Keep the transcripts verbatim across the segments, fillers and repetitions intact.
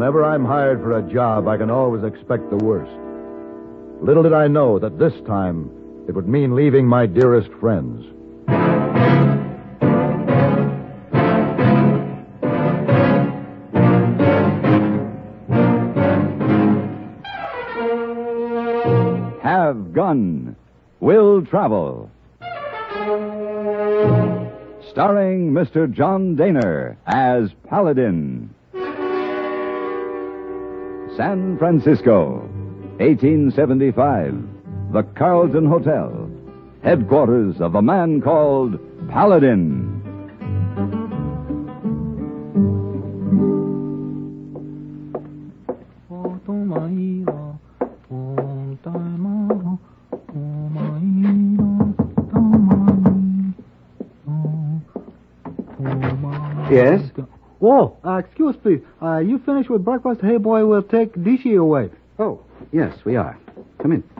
Whenever I'm hired for a job, I can always expect the worst. Little did I know that this time it would mean leaving my dearest friends. Have Gun. Will Travel. Starring Mister John Daner as Paladin. San Francisco, eighteen seventy-five. The Carlton Hotel. Headquarters of a man called Paladin. Yes? Oh, uh, excuse please. Uh, you finished with breakfast? Hey, boy, we'll take Dishy away. Oh, yes, we are. Come in.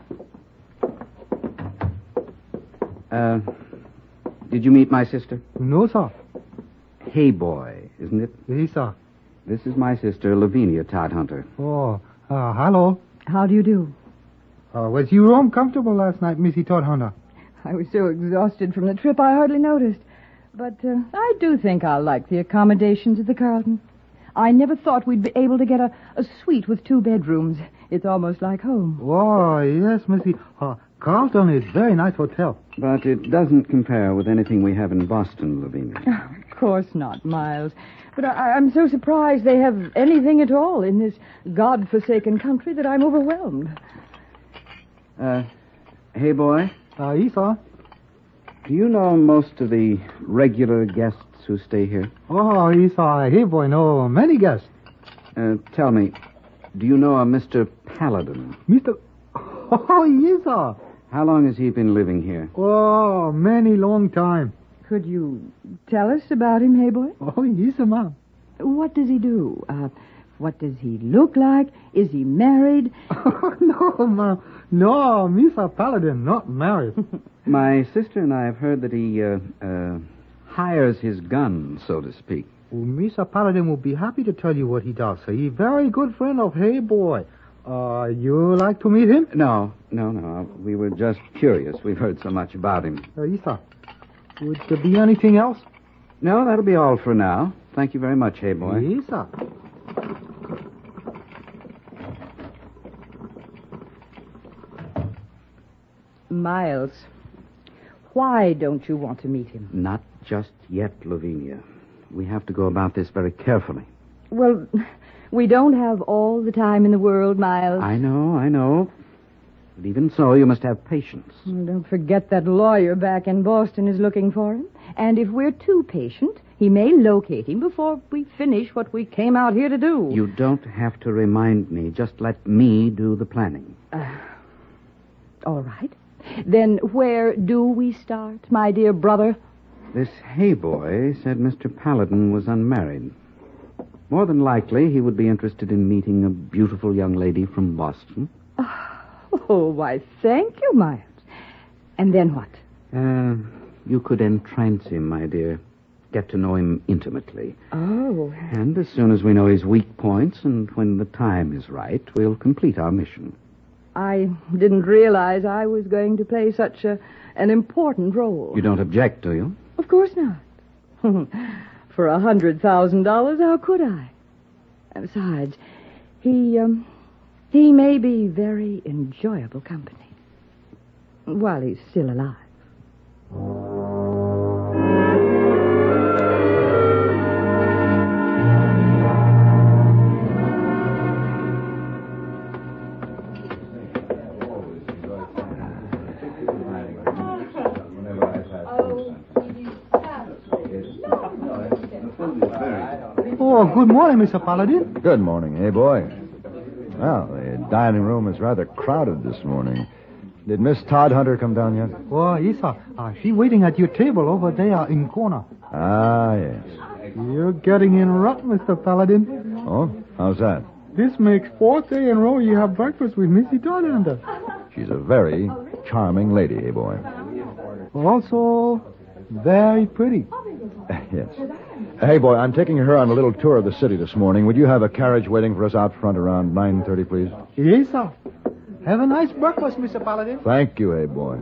Uh, did you meet my sister? No, sir. Hey, boy, isn't it? Yes, sir. This is my sister, Lavinia Todhunter. Oh, uh, hello. How do you do? Uh, was your room comfortable last night, Missy Todhunter? I was so exhausted from the trip I hardly noticed. But uh, I do think I'll like the accommodations at the Carlton. I never thought we'd be able to get a, a suite with two bedrooms. It's almost like home. Oh, yes, Missy. Uh, Carlton is a very nice hotel. But it doesn't compare with anything we have in Boston, Lavinia. Of course not, Miles. But I, I'm so surprised they have anything at all in this God-forsaken country that I'm overwhelmed. Uh, hey, boy. Uh, yes, sir. Do you know most of the regular guests who stay here? Oh, yes, sir. Hey, boy, no, many guests. Uh, tell me, do you know a Mister Paladin? Mister Oh, yes, sir. How long has he been living here? Oh, many long time. Could you tell us about him, hey boy? Oh, yes, sir, ma'am. What does he do? Uh, what does he look like? Is he married? Oh, no, ma'am. No, Mister Paladin, not married. My sister and I have heard that he uh, uh, hires his gun, so to speak. Well, Mister Paladin will be happy to tell you what he does. He's a very good friend of Hey Boy. Uh, you like to meet him? No, no, no. We were just curious. We've heard so much about him. Uh, yes, sir. Would there be anything else? No, that'll be all for now. Thank you very much, Hey Boy. Yes, sir. Miles, why don't you want to meet him? Not just yet, Lavinia. We have to go about this very carefully. Well, we don't have all the time in the world, Miles. I know, I know. But even so, you must have patience. Well, don't forget that lawyer back in Boston is looking for him. And if we're too patient, he may locate him before we finish what we came out here to do. You don't have to remind me. Just let me do the planning. Uh, all right. Then where do we start, my dear brother? This Hey Boy said Mister Paladin was unmarried. More than likely, he would be interested in meeting a beautiful young lady from Boston. Oh, why, thank you, Miles. And then what? Uh, you could entrance him, my dear. Get to know him intimately. Oh. And as soon as we know his weak points and when the time is right, we'll complete our mission. I didn't realize I was going to play such a, an important role. You don't object, do you? Of course not. For a hundred thousand dollars, how could I? And besides, he, um, he may be very enjoyable company while he's still alive. Oh, good morning, Mister Paladin. Good morning, hey boy. Well, the dining room is rather crowded this morning. Did Miss Todhunter come down yet? Oh, yes, sir. Uh, she's waiting at your table over there in corner. Ah, yes. You're getting in rut, Mister Paladin. Oh, how's that? This makes fourth day in a row you have breakfast with Missy Todhunter. She's a very charming lady, hey boy. Also, very pretty. Yes. Hey, boy, I'm taking her on a little tour of the city this morning. Would you have a carriage waiting for us out front around nine thirty, please? Yes, sir. Have a nice breakfast, Mister Paladin. Thank you, hey, boy.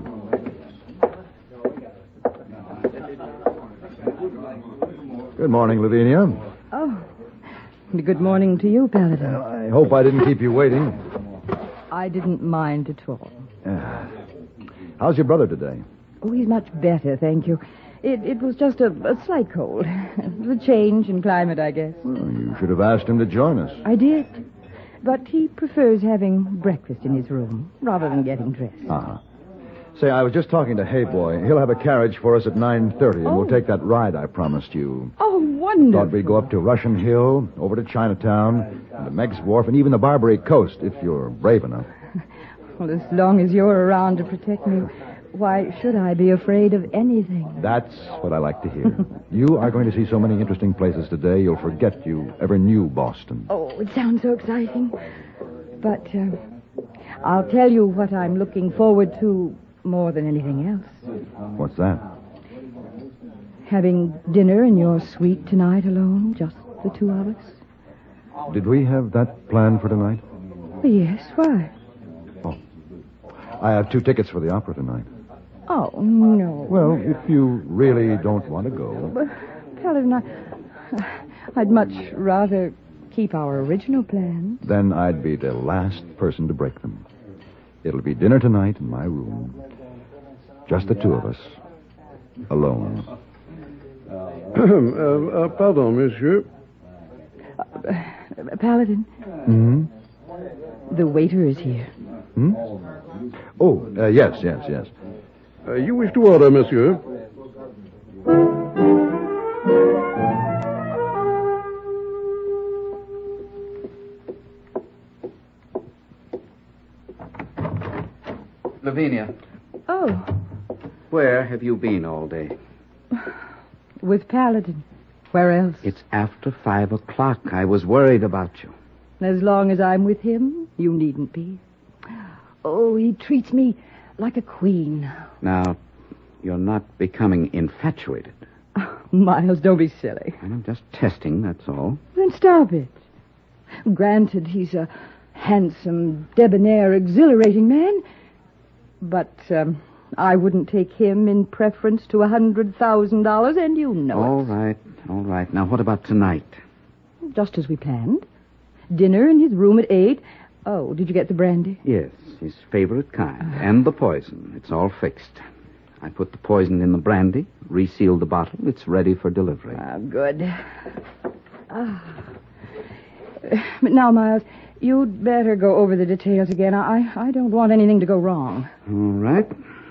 Good morning, Lavinia. Oh, good morning to you, Paladin. Well, I hope I didn't keep you waiting. I didn't mind at all. Uh, how's your brother today? Oh, he's much better, thank you. It it was just a, a slight cold. The change in climate, I guess. Well, you should have asked him to join us. I did. But he prefers having breakfast in his room rather than getting dressed. Uh-huh. Say, I was just talking to Hey Boy. He'll have a carriage for us at nine thirty, and Oh. we'll take that ride I promised you. Oh, wonderful. Thought we'd go up to Russian Hill, over to Chinatown, and to Meg's Wharf, and even the Barbary Coast, if you're brave enough. Well, as long as you're around to protect me, why should I be afraid of anything? That's what I like to hear. You are going to see so many interesting places today, you'll forget you ever knew Boston. Oh, it sounds so exciting. But uh, I'll tell you what I'm looking forward to more than anything else. What's that? Having dinner in your suite tonight alone, just the two of us. Did we have that planned for tonight? Yes, why? Oh. I have two tickets for the opera tonight. Oh, no. Well, if you really don't want to go. But, Paladin, I, I'd much rather keep our original plans. Then I'd be the last person to break them. It'll be dinner tonight in my room. Just the two of us. Alone. uh, uh, pardon, monsieur. Uh, Paladin, Hmm? the waiter is here. Hmm? Oh, uh, yes, yes, yes. Uh, you wish to order, monsieur? Lavinia, Oh, where have you been all day? with Paladin. Where else? It's after five o'clock. I was worried about you. As long as I'm with him, you needn't be. Oh, he treats me like a queen. Now, you're not becoming infatuated. Miles, don't be silly. I'm just testing, that's all. Then stop it. Granted, he's a handsome, debonair, exhilarating man. But um, I wouldn't take him in preference to a hundred thousand dollars, and you know All it. right, all right. Now, what about tonight? Just as we planned. Dinner in his room at eight. Oh, did you get the brandy? Yes, his favorite kind. And the poison. It's all fixed. I put the poison in the brandy, resealed the bottle. It's ready for delivery. Ah, good. Ah. But now, Miles, you'd better go over the details again. I, I don't want anything to go wrong. All right.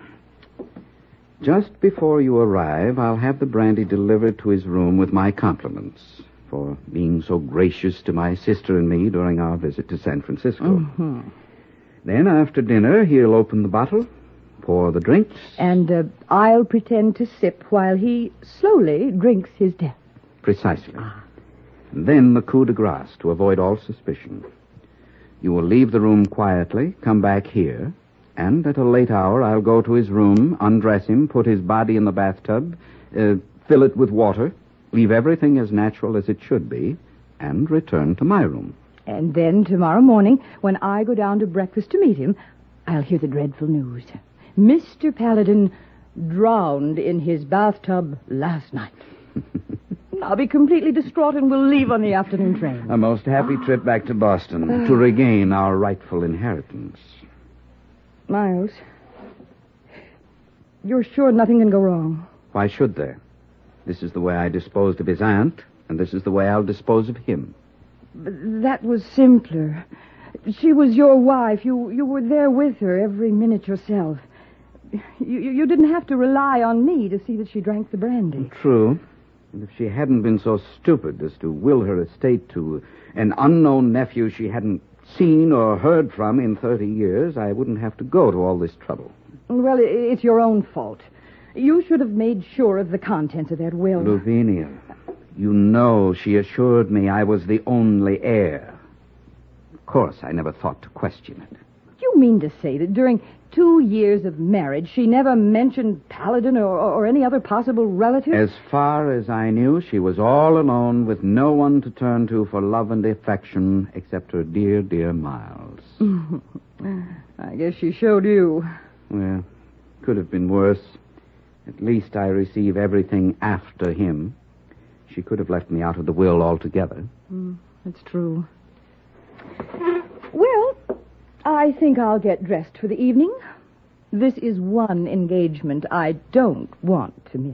Just before you arrive, I'll have the brandy delivered to his room with my compliments for being so gracious to my sister and me during our visit to San Francisco. Mm-hmm. Then, after dinner, he'll open the bottle, pour the drinks. And uh, I'll pretend to sip while he slowly drinks his death. Precisely. And then the coup de grace to avoid all suspicion. You will leave the room quietly, come back here, and at a late hour I'll go to his room, undress him, put his body in the bathtub, uh, fill it with water, leave everything as natural as it should be, and return to my room. And then tomorrow morning, when I go down to breakfast to meet him, I'll hear the dreadful news. Mister Paladin drowned in his bathtub last night. I'll be completely distraught and will leave on the afternoon train. A most happy trip back to Boston to regain our rightful inheritance. Miles, you're sure nothing can go wrong? Why should there? This is the way I disposed of his aunt, and this is the way I'll dispose of him. But that was simpler. She was your wife. You you were there with her every minute yourself. You, you didn't have to rely on me to see that she drank the brandy. True. And if she hadn't been so stupid as to will her estate to an unknown nephew she hadn't seen or heard from in thirty years, I wouldn't have to go to all this trouble. Well, i- it's your own fault. You should have made sure of the contents of that will. Lavinia, you know she assured me I was the only heir. Of course, I never thought to question it. You mean to say that during two years of marriage, she never mentioned Paladin or, or any other possible relative? As far as I knew, she was all alone with no one to turn to for love and affection except her dear, dear Miles. I guess she showed you. Well, could have been worse. At least I receive everything after him. She could have left me out of the will altogether. Mm, that's true. Well, I think I'll get dressed for the evening. This is one engagement I don't want to miss.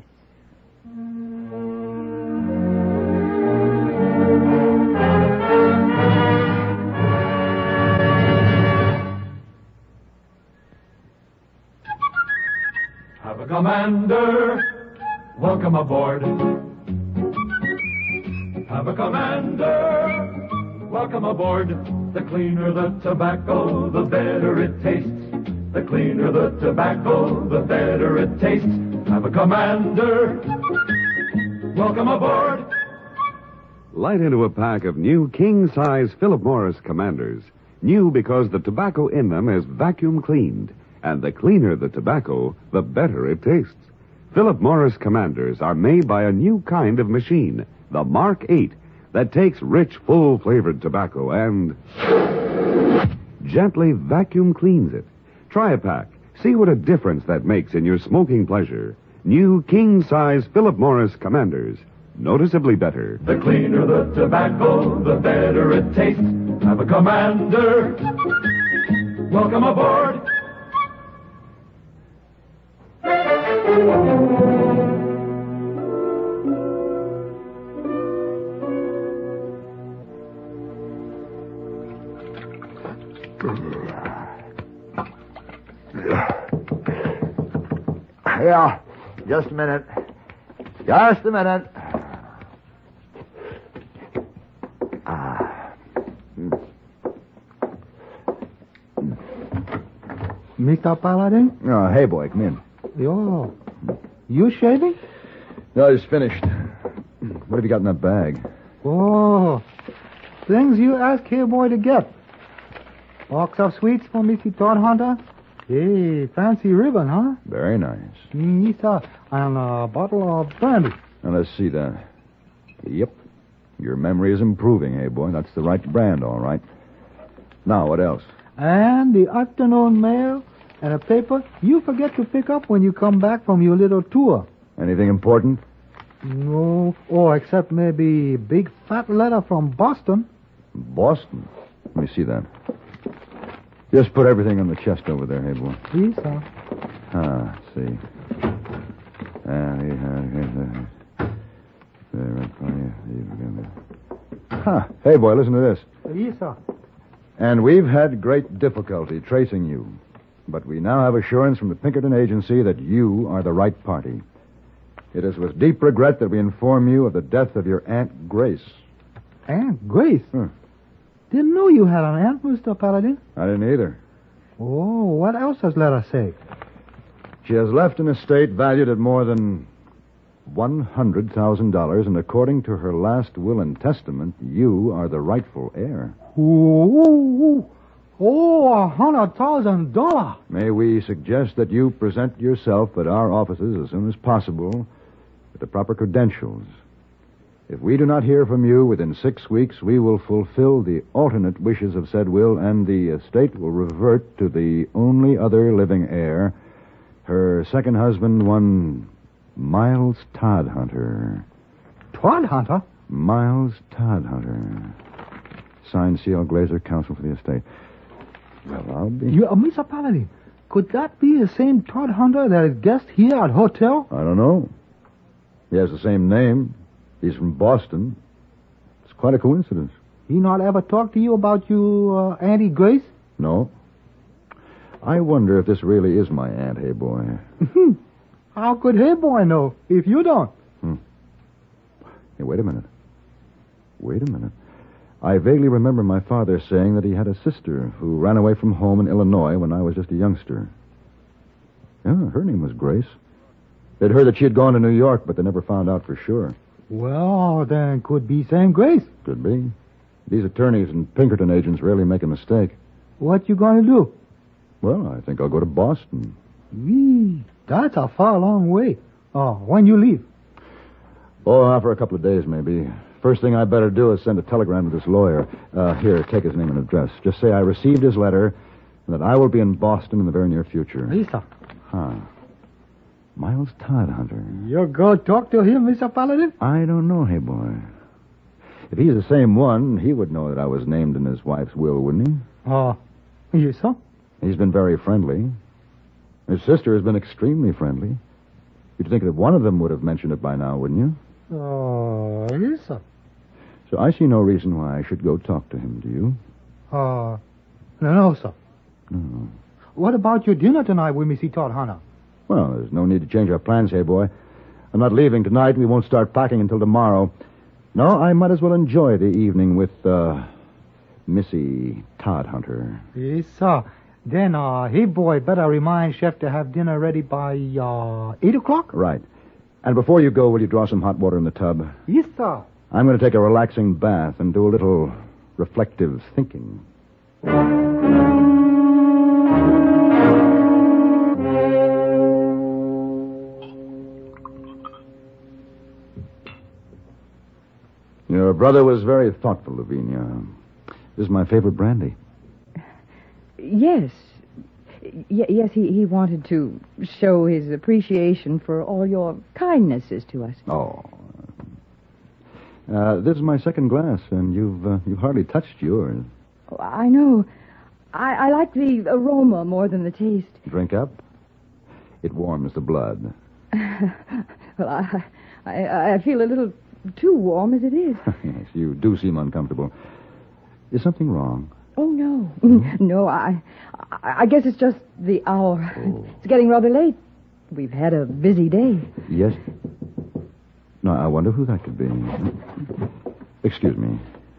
Have a commander, welcome aboard. Have a commander, welcome aboard. The cleaner the tobacco, the better it tastes. The cleaner the tobacco, the better it tastes. Have a commander, welcome aboard. Light into a pack of new king-size Philip Morris Commanders. New because the tobacco in them is vacuum cleaned. And the cleaner the tobacco, the better it tastes. Philip Morris Commanders are made by a new kind of machine, the Mark eight, that takes rich, full-flavored tobacco and gently vacuum cleans it. Try a pack. See what a difference that makes in your smoking pleasure. New king-size Philip Morris Commanders. Noticeably better. The cleaner the tobacco, the better it tastes. Have a commander, welcome aboard. Yeah, just a minute. Just a minute. Ah. Mister Paladin? Oh, hey, boy, come in. Yo. You shaving? No, it's finished. What have you got in that bag? Oh. Things you ask here boy to get. Box of sweets for Missy Todd Hunter. Hey, fancy ribbon, huh? Very nice. Mm, yes, sir. And a bottle of brandy. Now, let's see that. Yep. Your memory is improving, hey, boy. That's the right brand, all right. Now, what else? And the afternoon mail and a paper you forget to pick up when you come back from your little tour. Anything important? No. Oh, except maybe a big fat letter from Boston. Boston? Let me see that. Just put everything on the chest over there, hey, boy. Yes, sir. Ah, see. Ah, yeah, Huh. Hey, boy, listen to this. Yes, sir. And we've had great difficulty tracing you. But we now have assurance from the Pinkerton Agency that you are the right party. It is with deep regret that we inform you of the death of your Aunt Grace. Aunt Grace? Huh. Didn't know you had an aunt, Mister Paladin. I didn't either. Oh, what else does letter say? She has left an estate valued at more than one hundred thousand dollars, and according to her last will and testament, you are the rightful heir. Ooh, oh, a hundred thousand dollars. May we suggest that you present yourself at our offices as soon as possible with the proper credentials. If we do not hear from you within six weeks, we will fulfill the alternate wishes of said will, and the estate will revert to the only other living heir, her second husband, one Miles Todhunter. Todhunter? Miles Todhunter. Signed, C L. Glazer, counsel for the estate. Well, I'll be... You, uh, Mister Paladin, could that be the same Todhunter that is guest here at hotel? I don't know. He has the same name. He's from Boston. It's quite a coincidence. He not ever talked to you about you, uh, Auntie Grace? No. I wonder if this really is my aunt, hey, boy. How could hey boy know if you don't? Hmm. Hey, wait a minute. Wait a minute. I vaguely remember my father saying that he had a sister who ran away from home in Illinois when I was just a youngster. Yeah, her name was Grace. They'd heard that she had gone to New York, but they never found out for sure. Well, then could be same Grace. Could be. These attorneys and Pinkerton agents rarely make a mistake. What you gonna do? Well, I think I'll go to Boston. Wee, that's a far long way. Oh, when you leave? Oh, for a couple of days, maybe. First thing I better do is send a telegram to this lawyer. Uh, here, take his name and address. Just say I received his letter and that I will be in Boston in the very near future. Lisa. Huh. Miles Todhunter. You go talk to him, Mister Paladin? I don't know, hey boy. If he's the same one, he would know that I was named in his wife's will, wouldn't he? Oh, yes, sir. He's been very friendly. His sister has been extremely friendly. You'd think that one of them would have mentioned it by now, wouldn't you? Oh, yes, sir. So I see no reason why I should go talk to him, do you? Uh, no, no, sir. No. What about your dinner tonight with Missy Todd Hunter? Well, there's no need to change our plans, hey boy. I'm not leaving tonight, and we won't start packing until tomorrow. No, I might as well enjoy the evening with, uh, Missy Todhunter. Yes, sir. Then, uh, hey, boy, better remind Chef to have dinner ready by, uh, eight o'clock? Right. And before you go, will you draw some hot water in the tub? Yes, sir. I'm going to take a relaxing bath and do a little reflective thinking. Your brother was very thoughtful, Lavinia. This is my favorite brandy. Yes. Y- yes, he, he wanted to show his appreciation for all your kindnesses to us. Oh. Uh, this is my second glass, and you've uh, you've hardly touched yours. Oh, I know. I, I like the aroma more than the taste. Drink up. It warms the blood. Well, I, I I feel a little too warm as it is. Yes, you do seem uncomfortable. Is something wrong? Oh, no. No, I, I I guess it's just the hour. Oh. It's getting rather late. We've had a busy day. Yes. No, I wonder who that could be. Excuse me.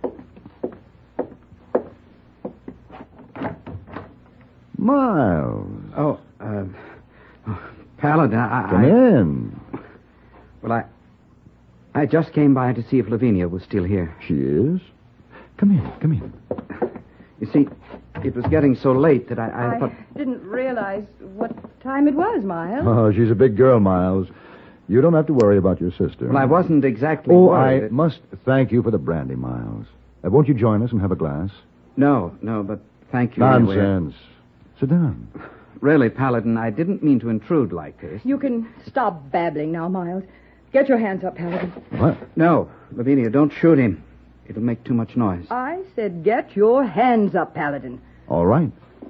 Miles. Oh, uh, oh, Paladin, I... Come I, in. Well, I... I just came by to see if Lavinia was still here. She is? Come in, come in. You see, it was getting so late that I... I, I thought... didn't realize what time it was, Miles. Oh, she's a big girl, Miles. You don't have to worry about your sister. Well, I wasn't exactly Oh, worried. I must thank you for the brandy, Miles. Uh, won't you join us and have a glass? No, no, but thank you anyway. Nonsense. Sit down. Really, Paladin, I didn't mean to intrude like this. You can stop babbling now, Miles. Get your hands up, Paladin. What? No, Lavinia, don't shoot him. It'll make too much noise. I said get your hands up, Paladin. All right.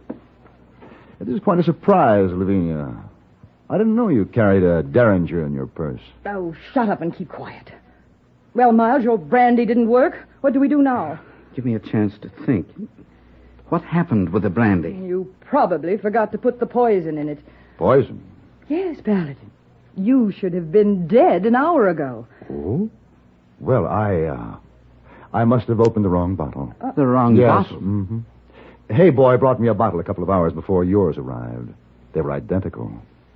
It is quite a surprise, Lavinia. I didn't know you carried a Derringer in your purse. Oh, shut up and keep quiet. Well, Miles, your brandy didn't work. What do we do now? Give me a chance to think. What happened with the brandy? You probably forgot to put the poison in it. Poison? Yes, Paladin. You should have been dead an hour ago. Oh? Well, I, uh... I must have opened the wrong bottle. Uh, the wrong yes. bottle? Mm-hmm. Hey, boy brought me a bottle a couple of hours before yours arrived. They were identical.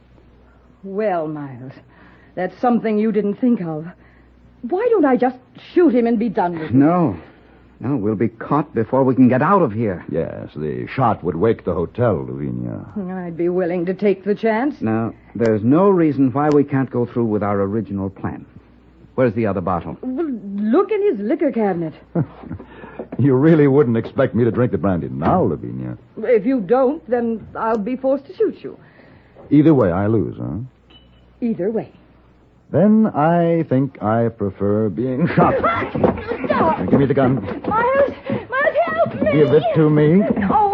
Well, Miles, that's something you didn't think of. Why don't I just shoot him and be done with it? No. No, we'll be caught before we can get out of here. Yes, the shot would wake the hotel, Lavinia. I'd be willing to take the chance. Now, there's no reason why we can't go through with our original plan. Where's the other bottle? Well, look in his liquor cabinet. You really wouldn't expect me to drink the brandy now, Lavinia. If you don't, then I'll be forced to shoot you. Either way, I lose, huh? Either way. Then I think I prefer being shot. Stop! Give me the gun. Miles! Miles, help me! Give it to me. Oh!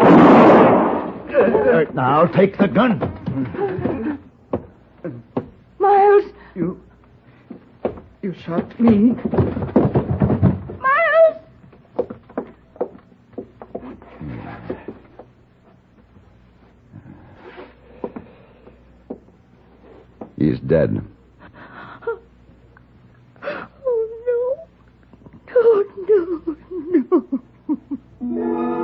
Uh, now, take the gun. Miles! You... You shot me. Miles! He's dead. Oh, no. Oh, no, no.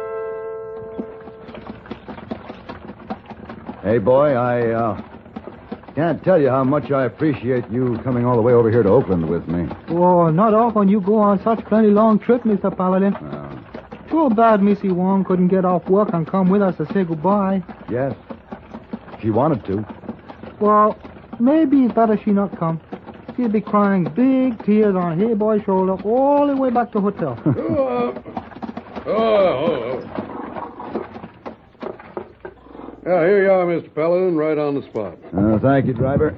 Hey, boy, I, uh, can't tell you how much I appreciate you coming all the way over here to Oakland with me. Oh, not often you go on such plenty long trip, Mister Paladin. Uh, Too bad Missy Wong couldn't get off work and come with us to say goodbye. yes. She wanted to. Well, maybe it's better she not come. She'll be crying big tears on Hey Boy's shoulder all the way back to hotel. Oh, oh, oh. Yeah, here you are, Mister Paladin, right on the spot. Uh, thank you, driver.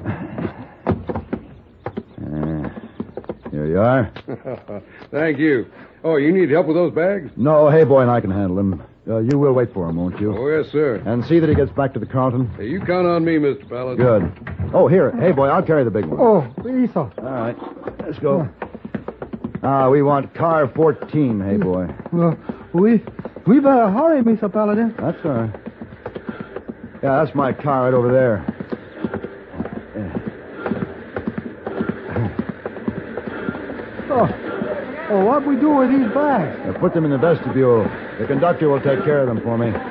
Uh, here you are. Thank you. Oh, you need help with those bags? No, Hey Boy and I can handle him. Uh, you will wait for him, won't you? Oh, yes, sir. And see that he gets back to the Carlton. Hey, you count on me, Mister Paladin. Good. Oh, here. Hey Boy, I'll carry the big one. Oh, please, sir. All right. Let's go. Ah, we want car fourteen, Hey Boy. Well, we, we better hurry, Mister Paladin. That's all right. Yeah, that's my car right over there. Oh, oh what we do with these bags? Now put them in the vestibule. The conductor will take care of them for me.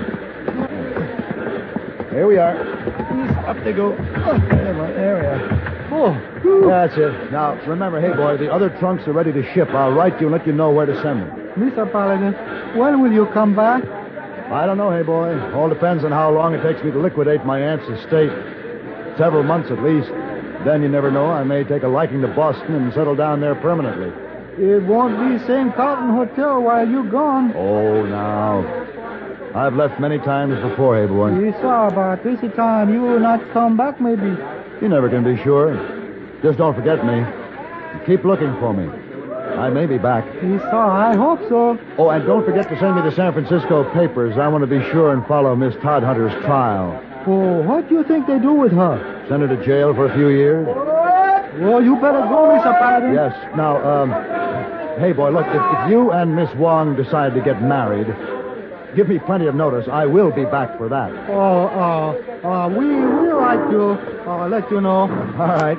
Here we are. Up they go. There we are. Oh, That's it. Now, remember, Hey Boy, the other trunks are ready to ship. I'll write you and let you know where to send them. Mister Paladin, when will you come back? I don't know, Hey Boy. All depends on how long it takes me to liquidate my aunt's estate. Several months at least. Then you never know. I may take a liking to Boston and settle down there permanently. It won't be same Carlton Hotel while you're gone. Oh, now. I've left many times before, Hey Boy. We saw about this time you will not come back, maybe. You never can be sure. Just don't forget me. Keep looking for me. I may be back. We saw. I hope so. Oh, and don't forget to send me the San Francisco papers. I want to be sure and follow Miss Todd Hunter's trial. Oh, what do you think they do with her? Send her to jail for a few years? Well, you better go, Mister Paladin. Yes. Now, um, Hey Boy, look, if, if you and Miss Wong decide to get married, give me plenty of notice. I will be back for that. Oh, uh, uh, we, we'll write you. I'll let you know. All right.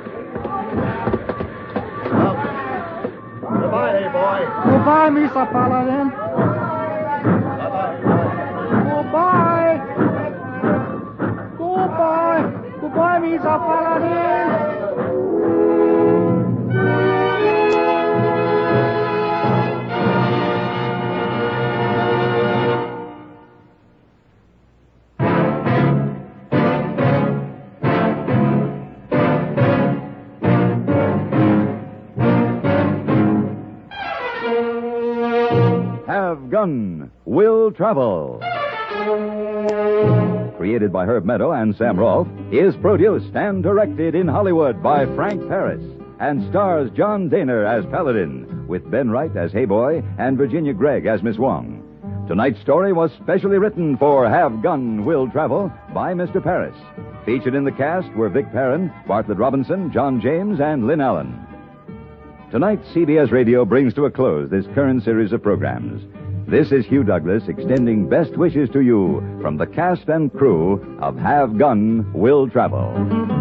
Well, goodbye, Hey Boy. Goodbye, Mister Paladin. Goodbye. Goodbye. Goodbye, Mister Paladin. Have Gun Will Travel. Created by Herb Meadow and Sam Rolfe, is produced and directed in Hollywood by Frank Paris and stars John Daner as Paladin, with Ben Wright as Hey Boy and Virginia Gregg as Miss Wong. Tonight's story was specially written for Have Gun Will Travel by Mister Paris. Featured in the cast were Vic Perrin, Bartlett Robinson, John James, and Lynn Allen. Tonight, C B S Radio brings to a close this current series of programs. This is Hugh Douglas extending best wishes to you from the cast and crew of Have Gun Will Travel.